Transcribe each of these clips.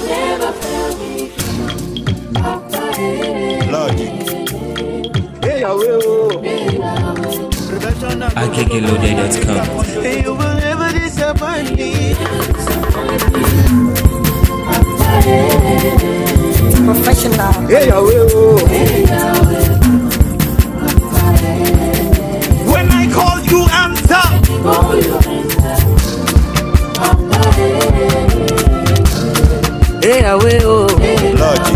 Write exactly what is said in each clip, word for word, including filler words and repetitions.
Logic. I can get loaded dot com. You will never disappoint me. Professional. Hey, when I call you, answer. Hey, Logic.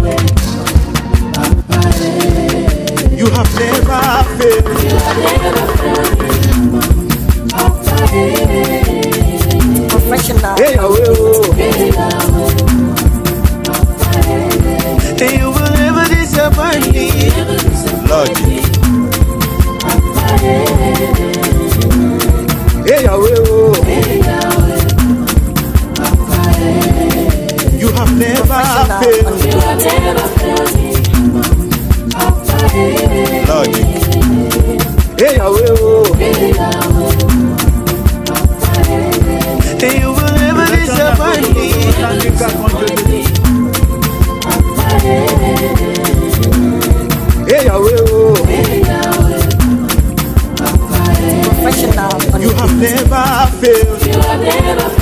You have never failed. Professional. Hey, Hey, you will never disappoint me. Logic. Hey, you have never failed. Logic. Hey, Hey, you will never disappoint me. Hey, Professional. you have never failed.